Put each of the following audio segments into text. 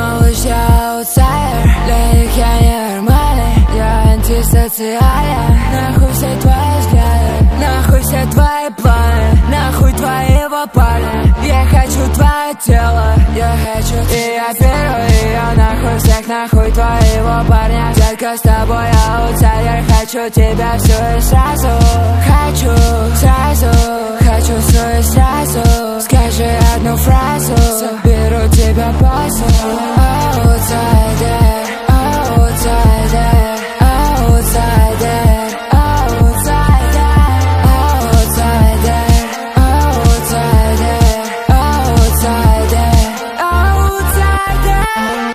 малыш, я аутсайдер. Для них я ненормальный, я антисоциален. Нахуй все твои взгляды, нахуй все твои планы, нахуй твоего парня. Я хочу твое тело, я хочу. И я первый, и я нахуй всех, нахуй твоего парня. Только с тобой я аутсайдер, хочу тебя всю и сразу. Хочу сразу, хочу все и сразу. Скажи одну фразу, заберу тебя позу. Аутсайдер, аутсайдер, аутсайдер, аутсайдер, аутсайдер, аутсайдер, аутсайдер, аутсайдер.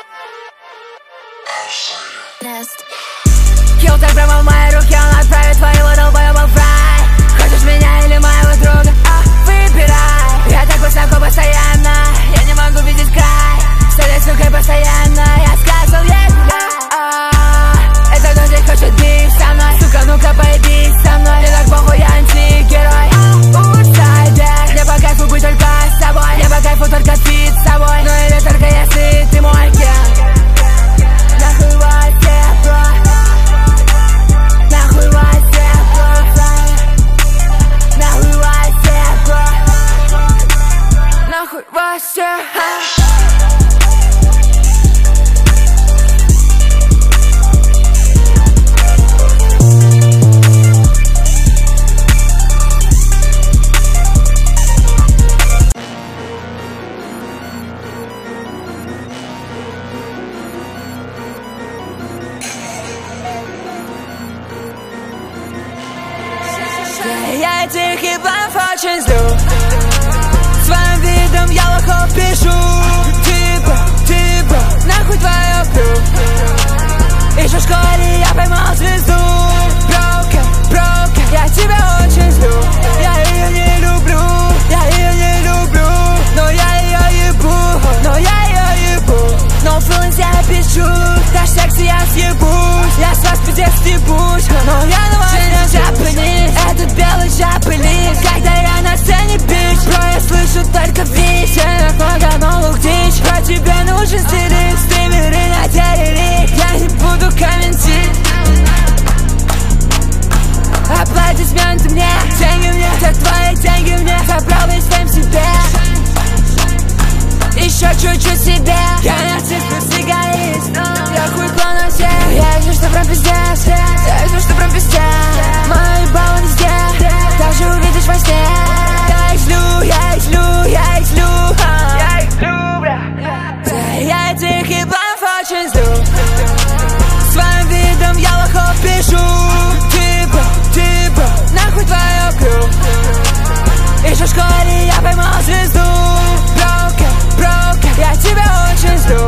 Килтер прямо в мои руки, он отправит твоего долбоеба в рай. Хочешь меня или моего друга? Выбирай. Я так высоко постоянно, я не могу видеть край. С этой сукой постоянно, я сказал ей гуляй. Это кто здесь хочет бить со мной? Сука, ну-ка поебись со мной. Мне так похуй, я антигерой. Аутсайдер. Мне по кайфу быть только с тобой, мне по кайфу только фит с собой. Ну или только если ты мой ген. Нахуй вас всех, бро. Нахуй вас всех, бро. Нахуй вас всех, бро. Нахуй вас всех. Я этих ебанов очень злю. Своим видом я лохов пишу. Типа, нахуй твое плю. Еще в школе я поймал звезду. Broken, я тебя очень злю. Я ее не люблю, я ее не люблю. Но я ее ебу, но я ее ебу. No feelings я пишу, дашь секси я съебусь. Я с вас пиздец стебусь, но я на вас не Japanese. Этот белый Japanese, когда я на сцене, бич. Бро, я слышу только весь, много новых дичь. Про тебя нужен стилист, стримеры натеряли. Я не буду комментировать. Аплодисменты мне, деньги мне, так твои деньги мне. Забрал весь фейм себе, еще чуть-чуть себе. Я нарцисс плюс эгоист, я хуй клону всех. Я вижу, что прям пиздец, я вижу, что прям пиздец. Мои баллы везде, даже увидишь во сне. Я их злю, я их злю, я их злю, я их злю, бля. Я этих ебанов очень злю. Своим видом я лохов пишу. Типа, нахуй твое крю. Еще в школе я поймал звезду. Broken, я тебя очень злю.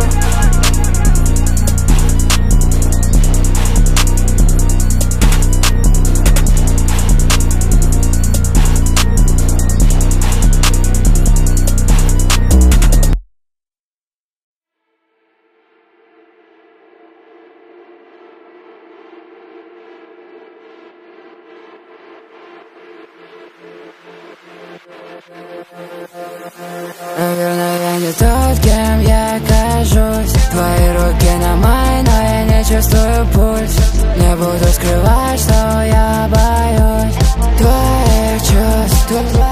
Наверное, я не тот, кем я кажусь. Твои руки на моей, но я не чувствую пульс. Не буду скрывать, что я боюсь твоих чувств.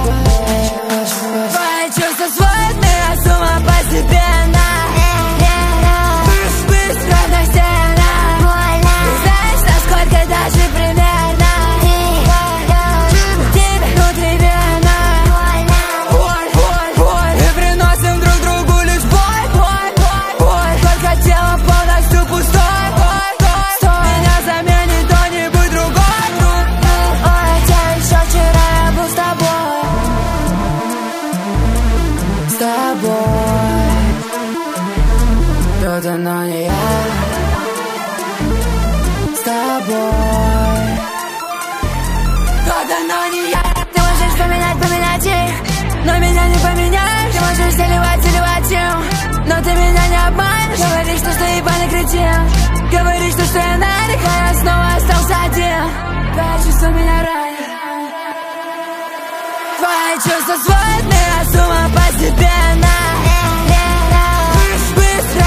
Твои чувства сводят меня с ума постепенно. Быстро на стенах. Ты знаешь, насколько даже примерно. Тебе внутривенно. Мы приносим друг другу лишь боль. Только тело полностью пустой. Меня заменит кто-нибудь другой. Хотя еще вчера я был с тобой. С тобой. Кто-то, но не я. С тобой. Кто-то, но не я. Ты можешь поменять их, но меня не поменяешь. Ты можешь заливать им, но ты меня не обманешь. Говоришь, что ебаный кретин. Говоришь, что я нарик, а я снова остался один. Твои чувства меня ранят. Твои чувства сводят меня с ума постепенно. Быстро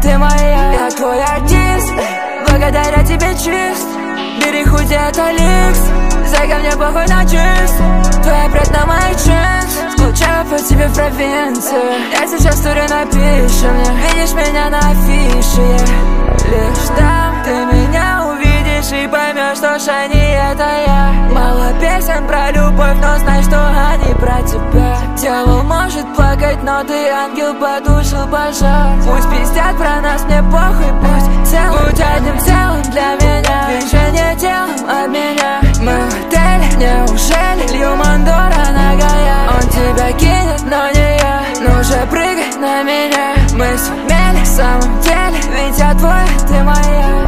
ты моя. Я твой артист, благодаря тебе чист. Бери худи, это люкс. Зайка, мне похуй на чист. Твоя брат на моих джинс. Скучаю по тебе в провинции. Я сейчас туре напишу мне. Видишь меня на афише, лишь там ты меня увидишь и поймешь, что Шани это я. Мало песен про любовь, но знай, что они про тебя. Дьявол может плакать, но ты ангел, потушил пожар. Пусть пиздят про нас, мне похуй, пусть целым. Будь одним целым для меня, движение телом от меня. Мы в отеле, неужели Лью Мандора нагая? Он тебя кинет, но не я. Ну же прыгай на меня. Мы сумели в самом деле, ведь я твой, ты моя.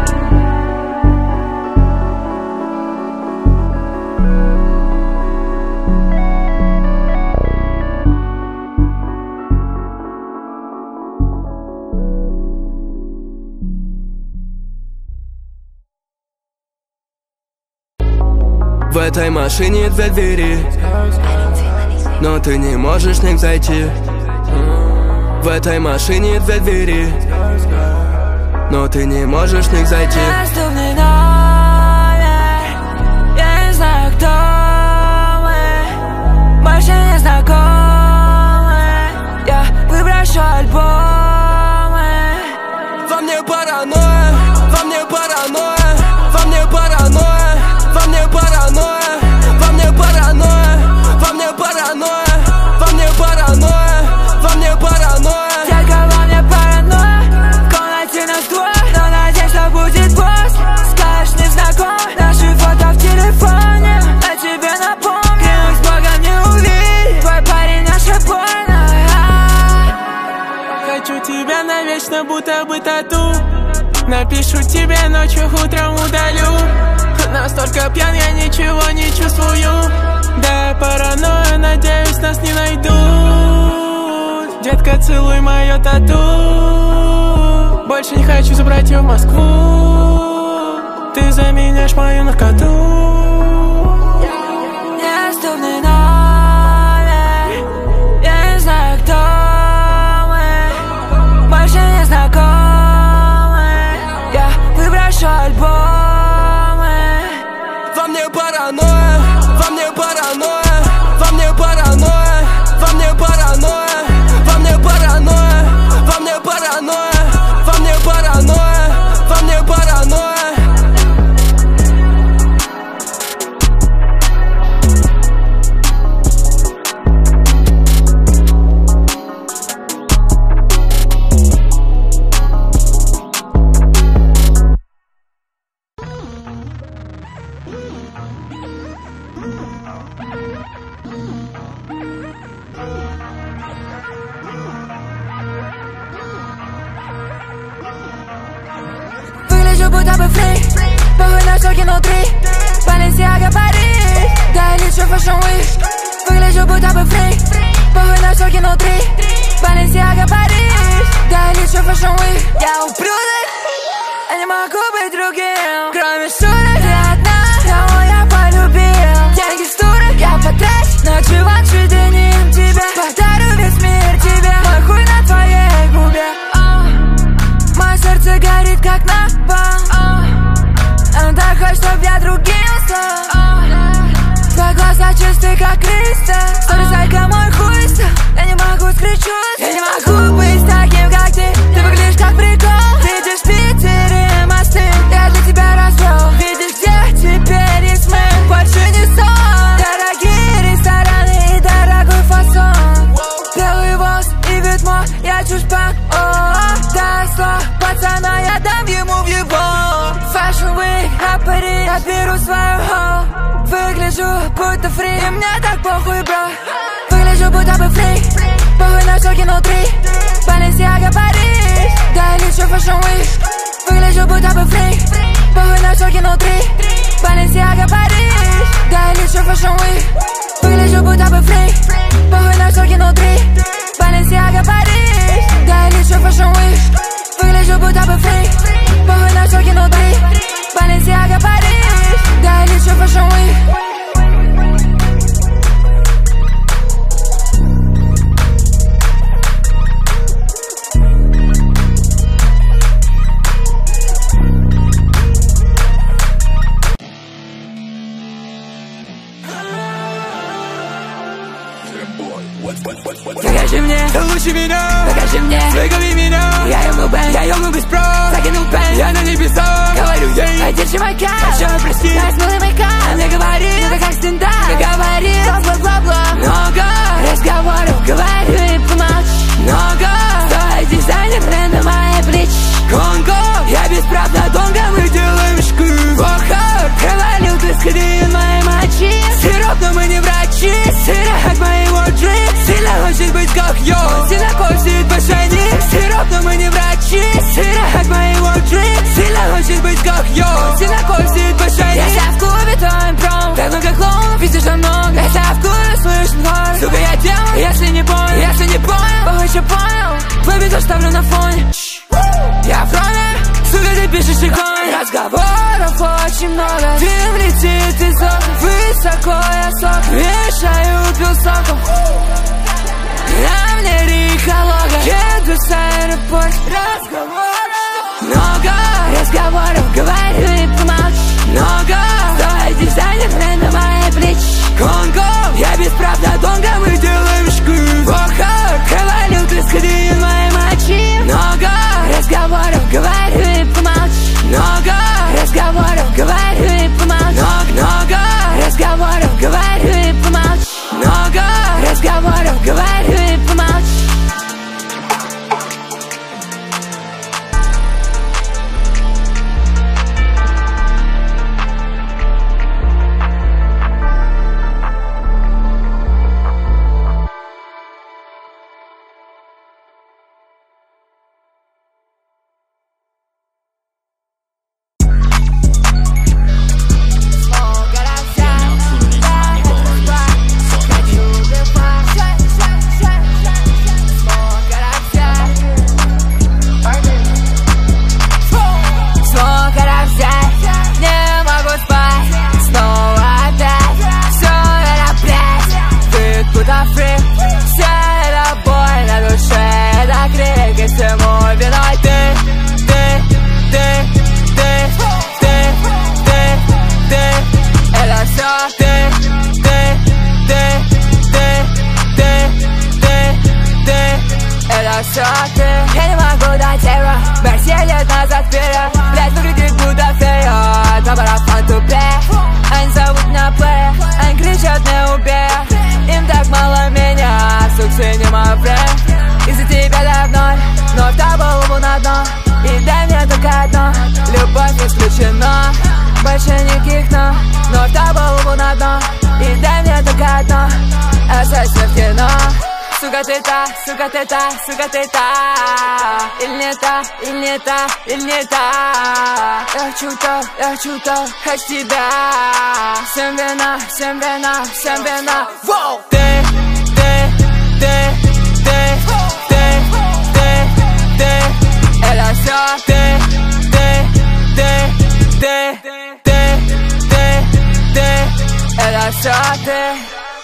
В этой машине две двери, но ты не можешь в них зайти. В этой машине две двери, но ты не можешь в них зайти. Доступный номер, я не знаю, кто мы, больше не знакомы. Я выброшу альбомы. Во мне паранойя, во мне паранойя, во мне паранойя, во мне паранойя, во мне паранойя, во мне паранойя, во мне паранойя, во мне паранойя. Только во мне паранойя, в комнате нас двое, но надеюсь, что будет после. Скажешь, не знаком, наши фото в телефоне, а тебе напомню. Клянусь Богом, не увидеть, твой парень наша больно. Хочу тебя навечно, будто бы тату. Напишу тебе ночью, утром удалю. Настолько пьян, я ничего не чувствую. Да, паранойя, надеюсь, нас не найдут. Детка, целуй мое тату. Больше не хочу забрать ее в Москву. Ты заменяешь мою наркоту. Недоступный номер, я не знаю, кто мы, больше не знакомы. Я выброшу альбомы. Во мне паранойя, во мне паранойя, во мне паранойя, во мне паранойя, во мне паранойя, во мне паранойя, во мне паранойя, во мне паранойя. Выгляжу будто бы фри, похуй на шоки внутри. Balenciaga, Париж, да или что Fashion Week. Выгляжу будто бы фри, похуй на шоки внутри. Balenciaga, Париж, да или что Fashion Week. Я ублюдок, я не могу быть другим. Кроме шуток, ты одна, кого я полюбил. Деньги с турок я потрачу, но чувак, шеденим тебя. Подарю весь мир тебе, мой хуй на твоей губе. Мое сердце горит как напалм. Он так хочет, чтоб я другим стал. Твои глаза чистые, как кристалл. Сори, зайка, мой хуй стал. Я не могу скричать, я не могу быть таким, как ты. Ты выглядишь как прикол. Видишь в Питере мосты, я для тебя развел. Видишь, где теперь есть мы, больше не сон. Дорогие рестораны и дорогой фасон. Белый волос и вид мой, я чушпан. Да, слов пацана, я дам ему в его. Fashion Week, а Париж, я беру свою хоу. Выгляжу будто фри, и мне так похуй, бро. Выгляжу будто бы фри, похуй на шоки внутри. Balenciaga, Париж, да или что Fashion Week. Выгляжу будто бы фри, похуй на шоки внутри. Balenciaga, Париж, да или что Fashion Week. Выгляжу будто бы фри, похуй на шоки внутри. Balenciaga, Париж, да или что Fashion Week. Выгляжу будто бы фри, похуй на шоки внутри. Balenciaga, Париж, да или что Fashion Week. Покажи меня, покажи мне, выговори меня. Я ебну бэнг, Я ебну без прав, закинул пэнг, я на небесах. говорю ей, держи мой кайф, Большое прости, я смелый мой кайф. Она мне говорит, это как стендап, говорит, бла-бла-бла-бла. Много разговоров, говорю и помолчи. Много стоит дизайнер на мои плечи. Конго, я без прав на донго, мы делаем шкур. Охо, провалил скрин моей мочи. Сироп, но мы не врачи. Сироп моего джип. Сильно хочет быть как я. Сильно косит башенник. Сироп, но мы не врачи. Сироп моего джип. Сильно хочет быть как я. Сильно косит башенник. Я себя в клубе твоим пром. Так много клоунов, видишь там много. Я себя в клубе слышен хор. Сука, я делаю, если не понял, похоже понял. Твой бит оставлю на фоне. Я в роме, сука, ты пишешь иконы. Разговоров очень много. Дым летит из окна. Высоко я сок. Вешаю пилсоком. На мне риколога. Еду с аэропорта. Много разговоров, говорю и помолчи. Много стоит дизайнер на мои плечи. Конго, я без прав на донго, мы делаем шкур. Охо, провалил ты скрин моей мочи. Много разговоров, говорю и помолчи. Много разговоров, говорю и помолчи. Много разговоров, говорю и помолчи. Много разговоров, говорю и помолчи. Я не могу дать эро, Мерси лет назад вперед. Блять, выглядит будто фея, наоборот, фан тупее. Они зовут на плея, они кричат не убей. Им так мало меня, сук, не мой френд. Из-за тебя давно, но в табу на дно. И дай мне только одно, любовь исключена. Больше никаких но в табу на дно. И дай мне только одно, остаться в кино. Сука ты та, сука ты та, сука ты та. Или не та, или не та, или не та. Я хочу то, хочу тебя. Всем вина, всем вина, всем вина. Воу! Это все это все ты.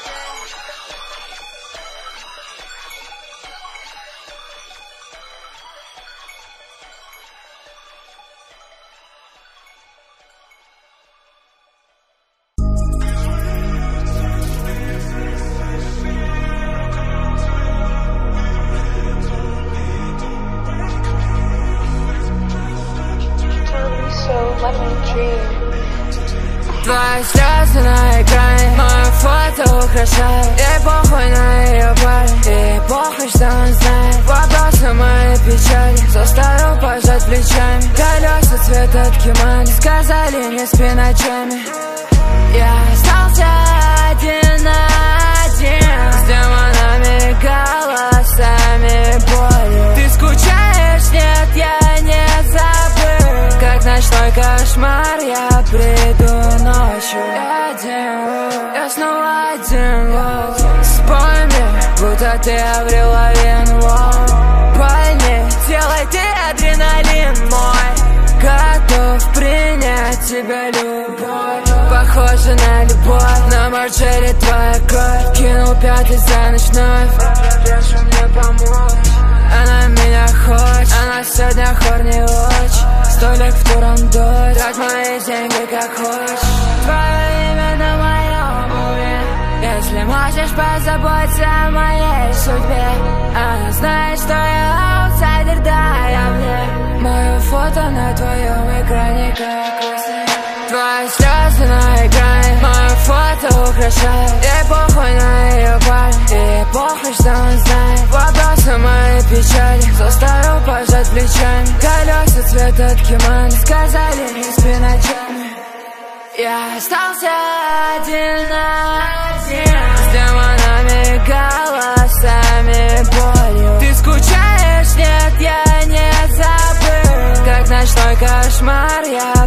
Твои слезы на экране, мое фото украшает. И похуй на ее парень, и похуй, что он знает. Вопросы моей печали, заставил пожать плечами. Колеса цвета от кимани, сказали не спи ночами. Я остался один на один с демонами, голосами боли. Ты скучаешь? Нет, я не забыл. Как ночной кошмар я приду ночью. Я снова один. Спой мне, будто ты Аврил Лавин. Пальни, делай ты адреналин мой. Готов принять тебя любовь. Похоже на любовь. На Марджери твоя кровь. Кинул пятый за ночь вновь. Прошу мне помочь. Она меня хочет. Она сегодня хорни очень. Столик в Турандот. Трать мои деньги как хочешь. Твое имя на моем уме. Если можешь Хочешь позаботиться о моей судьбе? Она знает, что я аутсайдер, да, я вне. Мое фото на твоем экране, как во сне. Твои слезы на экране, мое фото украшает. Ей похуй на ее парня, ей похуй, что он знает. Вопросы моей печали заставил пожать плечами. Колеса цвета ткемана сказали, не спи ночами. Я остался один на один с демонами, голосами, болью. Ты скучаешь? Нет, я не забыл. Как ночной кошмар я